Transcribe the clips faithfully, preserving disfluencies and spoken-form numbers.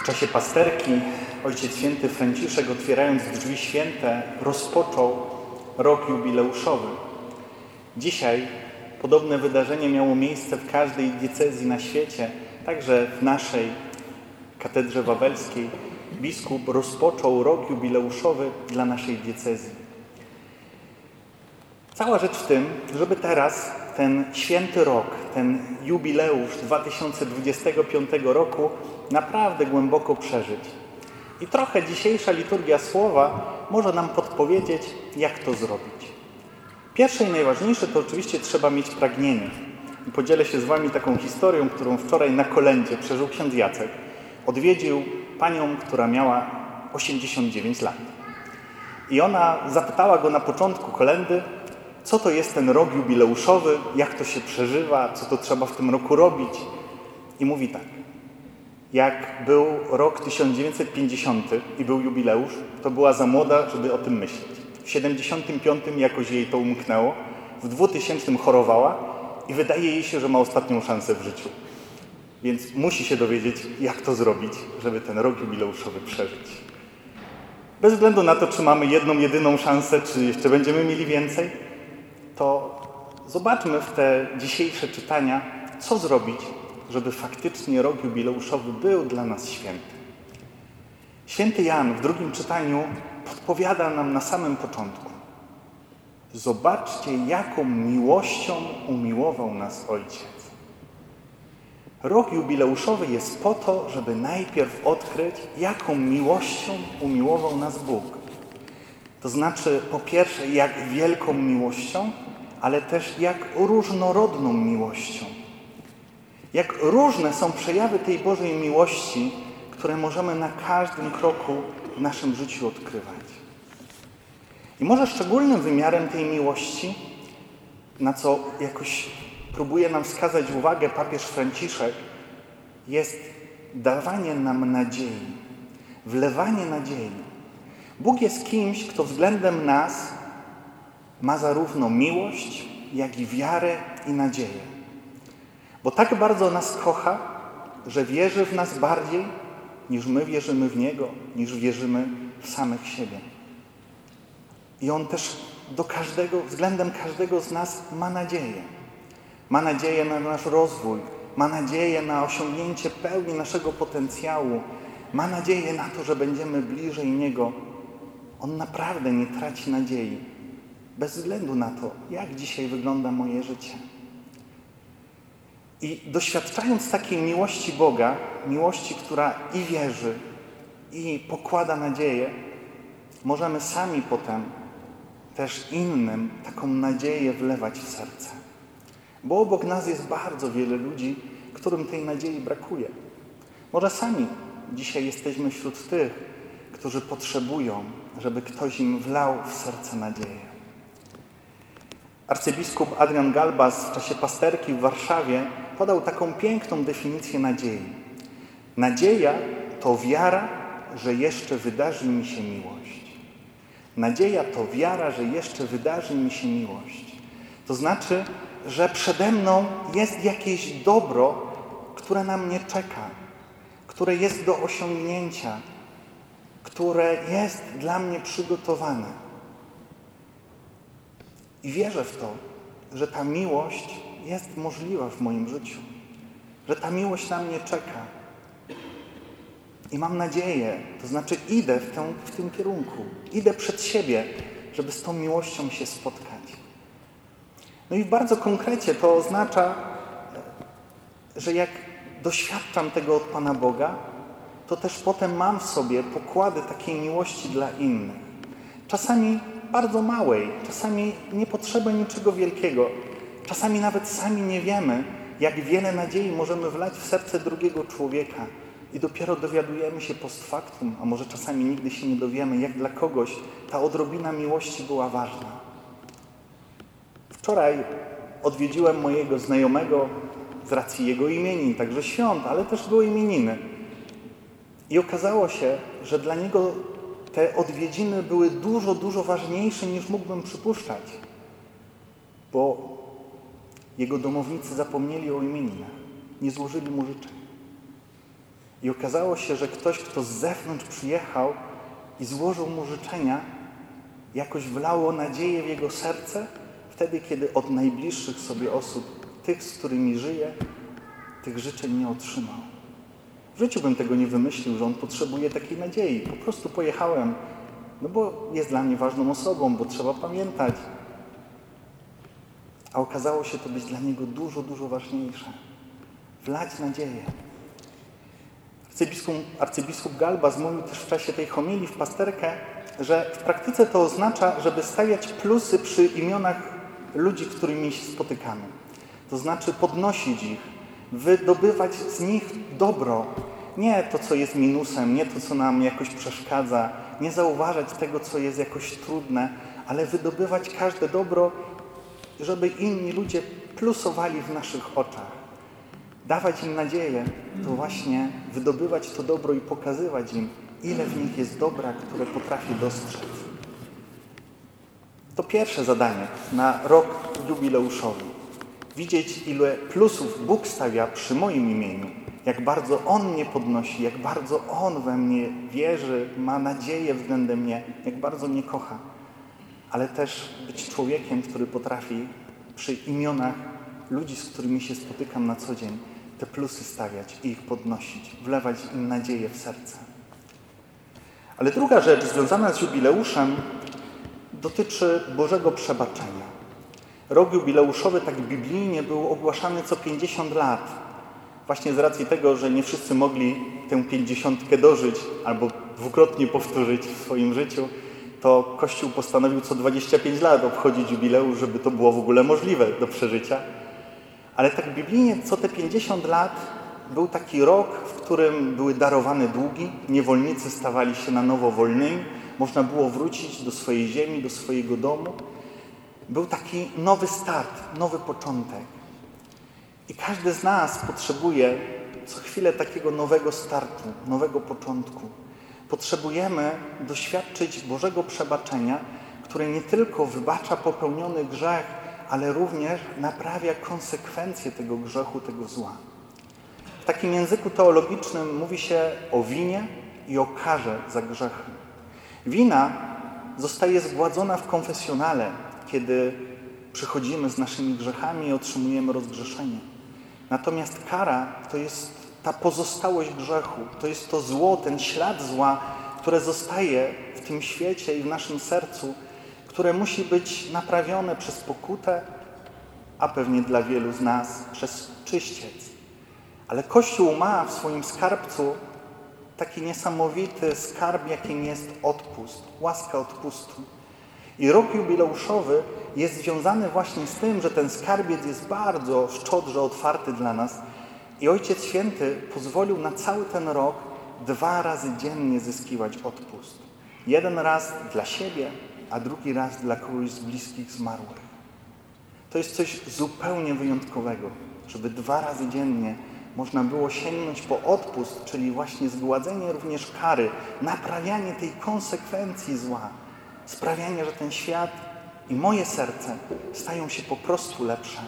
czasie pasterki Ojciec Święty Franciszek, otwierając drzwi święte, rozpoczął rok jubileuszowy. Dzisiaj podobne wydarzenie miało miejsce w każdej diecezji na świecie, także w naszej katedrze wawelskiej. Biskup rozpoczął rok jubileuszowy dla naszej diecezji. Cała rzecz w tym, żeby teraz ten święty rok, ten jubileusz dwa tysiące dwudziestego piątego roku naprawdę głęboko przeżyć. I trochę dzisiejsza liturgia słowa może nam podpowiedzieć, jak to zrobić. Pierwsze i najważniejsze to oczywiście trzeba mieć pragnienie. I podzielę się z wami taką historią, którą wczoraj na kolędzie przeżył ksiądz Jacek. Odwiedził panią, która miała osiemdziesiąt dziewięć lat. I ona zapytała go na początku kolędy, co to jest ten rok jubileuszowy, jak to się przeżywa, co to trzeba w tym roku robić. I mówi tak, jak był rok tysiąc dziewięćset pięćdziesiąty i był jubileusz, to była za młoda, żeby o tym myśleć. W siedemdziesiątym piątym jakoś jej to umknęło, w dwutysięcznym chorowała i wydaje jej się, że ma ostatnią szansę w życiu. Więc musi się dowiedzieć, jak to zrobić, żeby ten rok jubileuszowy przeżyć. Bez względu na to, czy mamy jedną, jedyną szansę, czy jeszcze będziemy mieli więcej, to zobaczmy w te dzisiejsze czytania, co zrobić, żeby faktycznie rok jubileuszowy był dla nas święty. Święty Jan w drugim czytaniu podpowiada nam na samym początku. Zobaczcie, jaką miłością umiłował nas Ojciec. Rok jubileuszowy jest po to, żeby najpierw odkryć, jaką miłością umiłował nas Bóg. To znaczy, po pierwsze, jak wielką miłością, ale też jak różnorodną miłością. Jak różne są przejawy tej Bożej miłości, które możemy na każdym kroku w naszym życiu odkrywać. I może szczególnym wymiarem tej miłości, na co jakoś próbuje nam wskazać uwagę papież Franciszek, jest dawanie nam nadziei, wlewanie nadziei. Bóg jest kimś, kto względem nas ma zarówno miłość, jak i wiarę i nadzieję. Bo tak bardzo nas kocha, że wierzy w nas bardziej, niż my wierzymy w Niego, niż wierzymy w samych siebie. I On też do każdego, względem każdego z nas ma nadzieję. Ma nadzieję na nasz rozwój, ma nadzieję na osiągnięcie pełni naszego potencjału, ma nadzieję na to, że będziemy bliżej Niego. On naprawdę nie traci nadziei, bez względu na to, jak dzisiaj wygląda moje życie. I doświadczając takiej miłości Boga, miłości, która i wierzy, i pokłada nadzieję, możemy sami potem też innym taką nadzieję wlewać w serce. Bo obok nas jest bardzo wiele ludzi, którym tej nadziei brakuje. Może sami dzisiaj jesteśmy wśród tych, którzy potrzebują, żeby ktoś im wlał w serce nadzieję. Arcybiskup Adrian Galbas w czasie pasterki w Warszawie podał taką piękną definicję nadziei. Nadzieja to wiara, że jeszcze wydarzy mi się miłość. Nadzieja to wiara, że jeszcze wydarzy mi się miłość. To znaczy, że przede mną jest jakieś dobro, które na mnie czeka, które jest do osiągnięcia, które jest dla mnie przygotowane. I wierzę w to, że ta miłość jest możliwa w moim życiu, że ta miłość na mnie czeka. I mam nadzieję, to znaczy idę w, tę, w tym kierunku, idę przed siebie, żeby z tą miłością się spotkać. No i bardzo konkrecie to oznacza, że jak doświadczam tego od Pana Boga, to też potem mam w sobie pokłady takiej miłości dla innych. Czasami bardzo małej, czasami nie potrzeba niczego wielkiego. Czasami nawet sami nie wiemy, jak wiele nadziei możemy wlać w serce drugiego człowieka i dopiero dowiadujemy się post factum, a może czasami nigdy się nie dowiemy, jak dla kogoś ta odrobina miłości była ważna. Wczoraj odwiedziłem mojego znajomego z racji jego imienin, także świąt, ale też były imieniny. I okazało się, że dla niego te odwiedziny były dużo, dużo ważniejsze niż mógłbym przypuszczać. Bo jego domownicy zapomnieli o imieninach, nie złożyli mu życzeń. I okazało się, że ktoś, kto z zewnątrz przyjechał i złożył mu życzenia, jakoś wlało nadzieję w jego serce, wtedy, kiedy od najbliższych sobie osób, tych, z którymi żyje, tych życzeń nie otrzymał. W życiu bym tego nie wymyślił, że on potrzebuje takiej nadziei. Po prostu pojechałem, no bo jest dla mnie ważną osobą, bo trzeba pamiętać. A okazało się to być dla niego dużo, dużo ważniejsze. Wlać nadzieję. Arcybiskup, arcybiskup Galbas mówił też w czasie tej homilii w pasterkę, że w praktyce to oznacza, żeby stawiać plusy przy imionach ludzi, z którymi się spotykamy. To znaczy podnosić ich, wydobywać z nich dobro. Nie to, co jest minusem, nie to, co nam jakoś przeszkadza, nie zauważać tego, co jest jakoś trudne, ale wydobywać każde dobro, żeby inni ludzie plusowali w naszych oczach. Dawać im nadzieję, to właśnie wydobywać to dobro i pokazywać im, ile w nich jest dobra, które potrafi dostrzec. To pierwsze zadanie na rok jubileuszowy. Widzieć, ile plusów Bóg stawia przy moim imieniu. Jak bardzo On mnie podnosi, jak bardzo On we mnie wierzy, ma nadzieję względem mnie, jak bardzo mnie kocha. Ale też być człowiekiem, który potrafi przy imionach ludzi, z którymi się spotykam na co dzień, te plusy stawiać i ich podnosić, wlewać im nadzieję w serce. Ale druga rzecz związana z jubileuszem dotyczy Bożego przebaczenia. Rok jubileuszowy tak biblijnie był ogłaszany co pięćdziesiąt lat. Właśnie z racji tego, że nie wszyscy mogli tę pięćdziesiątkę dożyć albo dwukrotnie powtórzyć w swoim życiu, to Kościół postanowił co dwadzieścia pięć lat obchodzić jubileusz, żeby to było w ogóle możliwe do przeżycia. Ale tak biblijnie co te pięćdziesiąt lat był taki rok, w którym były darowane długi, niewolnicy stawali się na nowo wolnymi, można było wrócić do swojej ziemi, do swojego domu. Był taki nowy start, nowy początek. I każdy z nas potrzebuje co chwilę takiego nowego startu, nowego początku. Potrzebujemy doświadczyć Bożego przebaczenia, które nie tylko wybacza popełniony grzech, ale również naprawia konsekwencje tego grzechu, tego zła. W takim języku teologicznym mówi się o winie i o karze za grzechy. Wina zostaje zgładzona w konfesjonale, kiedy przychodzimy z naszymi grzechami i otrzymujemy rozgrzeszenie. Natomiast kara to jest ta pozostałość grzechu, to jest to zło, ten ślad zła, które zostaje w tym świecie i w naszym sercu, które musi być naprawione przez pokutę, a pewnie dla wielu z nas przez czyściec. Ale Kościół ma w swoim skarbcu taki niesamowity skarb, jakim jest odpust, łaska odpustu. I rok jubileuszowy jest związany właśnie z tym, że ten skarbiec jest bardzo szczodrze otwarty dla nas i Ojciec Święty pozwolił na cały ten rok dwa razy dziennie zyskiwać odpust. Jeden raz dla siebie, a drugi raz dla kogoś z bliskich zmarłych. To jest coś zupełnie wyjątkowego, żeby dwa razy dziennie można było sięgnąć po odpust, czyli właśnie zgładzenie również kary, naprawianie tej konsekwencji zła, sprawianie, że ten świat i moje serce stają się po prostu lepsze.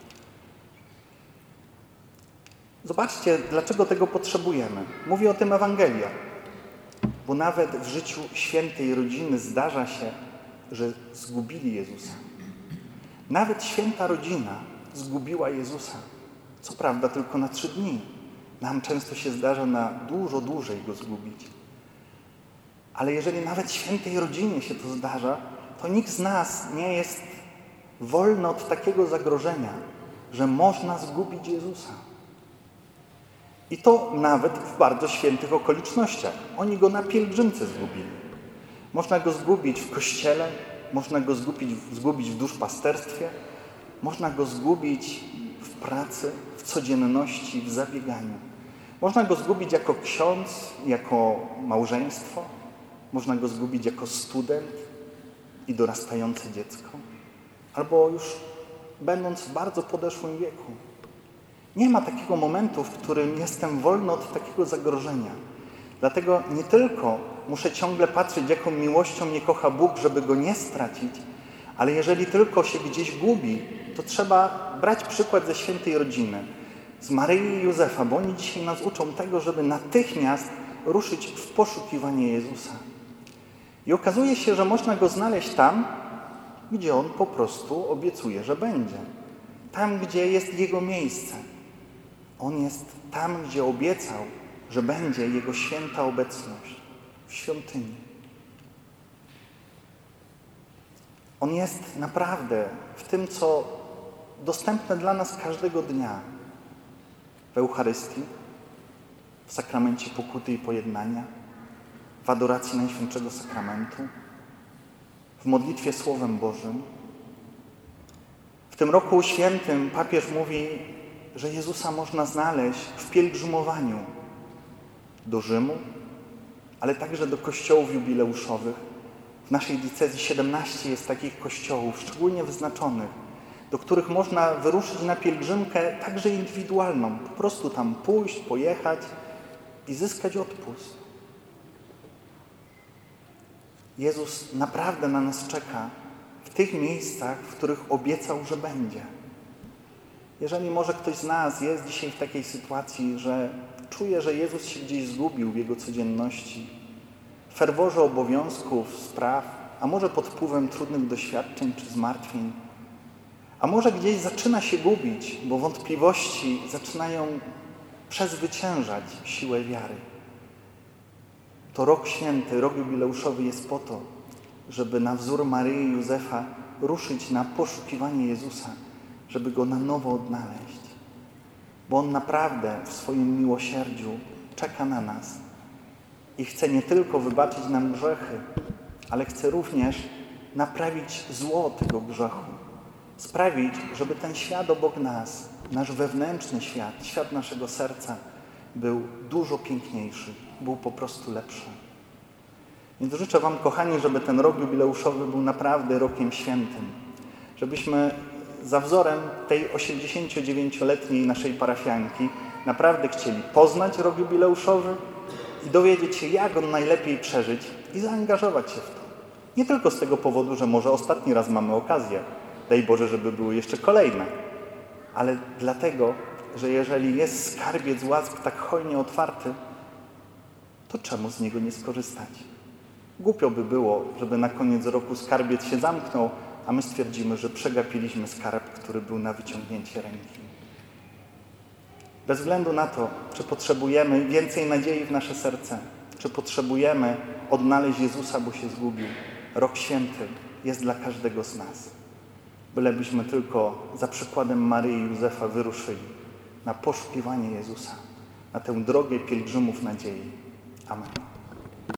Zobaczcie, dlaczego tego potrzebujemy. Mówi o tym Ewangelia, bo nawet w życiu świętej rodziny zdarza się, że zgubili Jezusa. Nawet święta rodzina zgubiła Jezusa. Co prawda tylko na trzy dni. Nam często się zdarza na dużo dłużej Go zgubić. Ale jeżeli nawet świętej rodzinie się to zdarza, to nikt z nas nie jest wolny od takiego zagrożenia, że można zgubić Jezusa. I to nawet w bardzo świętych okolicznościach. Oni Go na pielgrzymce zgubili. Można Go zgubić w kościele, można Go zgubić, zgubić w duszpasterstwie, można Go zgubić w pracy, w codzienności, w zabieganiu. Można Go zgubić jako ksiądz, jako małżeństwo, można Go zgubić jako student i dorastające dziecko, albo już będąc w bardzo podeszłym wieku. Nie ma takiego momentu, w którym jestem wolny od takiego zagrożenia. Dlatego nie tylko muszę ciągle patrzeć, jaką miłością mnie kocha Bóg, żeby Go nie stracić, ale jeżeli tylko się gdzieś gubi, to trzeba brać przykład ze świętej rodziny. z Maryi i Józefa, bo oni dzisiaj nas uczą tego, żeby natychmiast ruszyć w poszukiwanie Jezusa. I okazuje się, że można Go znaleźć tam, gdzie On po prostu obiecuje, że będzie. Tam, gdzie jest Jego miejsce. On jest tam, gdzie obiecał, że będzie Jego święta obecność w świątyni. On jest naprawdę w tym, co dostępne dla nas każdego dnia. W Eucharystii, w sakramencie pokuty i pojednania, w adoracji Najświętszego Sakramentu, w modlitwie Słowem Bożym. W tym roku świętym papież mówi, że Jezusa można znaleźć w pielgrzymowaniu do Rzymu, ale także do kościołów jubileuszowych. W naszej diecezji siedemnaście jest takich kościołów, szczególnie wyznaczonych, do których można wyruszyć na pielgrzymkę także indywidualną. Po prostu tam pójść, pojechać i zyskać odpust. Jezus naprawdę na nas czeka w tych miejscach, w których obiecał, że będzie. Jeżeli może ktoś z nas jest dzisiaj w takiej sytuacji, że czuje, że Jezus się gdzieś zgubił w Jego codzienności, w ferworze obowiązków, spraw, a może pod wpływem trudnych doświadczeń czy zmartwień, a może gdzieś zaczyna się gubić, bo wątpliwości zaczynają przezwyciężać siłę wiary. To rok święty, rok jubileuszowy jest po to, żeby na wzór Maryi i Józefa ruszyć na poszukiwanie Jezusa, żeby Go na nowo odnaleźć. Bo On naprawdę w swoim miłosierdziu czeka na nas i chce nie tylko wybaczyć nam grzechy, ale chce również naprawić zło tego grzechu. Sprawić, żeby ten świat obok nas, nasz wewnętrzny świat, świat naszego serca był dużo piękniejszy, był po prostu lepszy. Więc życzę Wam, kochani, żeby ten rok jubileuszowy był naprawdę rokiem świętym. Żebyśmy za wzorem tej osiemdziesięciodziewięcioletniej naszej parafianki naprawdę chcieli poznać rok jubileuszowy i dowiedzieć się, jak on najlepiej przeżyć i zaangażować się w to. Nie tylko z tego powodu, że może ostatni raz mamy okazję, daj Boże, żeby były jeszcze kolejne, ale dlatego, że jeżeli jest skarbiec łask tak hojnie otwarty, to czemu z niego nie skorzystać? Głupio by było, żeby na koniec roku skarbiec się zamknął, a my stwierdzimy, że przegapiliśmy skarb, który był na wyciągnięcie ręki. Bez względu na to, czy potrzebujemy więcej nadziei w nasze serce, czy potrzebujemy odnaleźć Jezusa, bo się zgubił, rok święty jest dla każdego z nas. Bylebyśmy tylko za przykładem Maryi i Józefa wyruszyli na poszukiwanie Jezusa, na tę drogę pielgrzymów nadziei. Amen.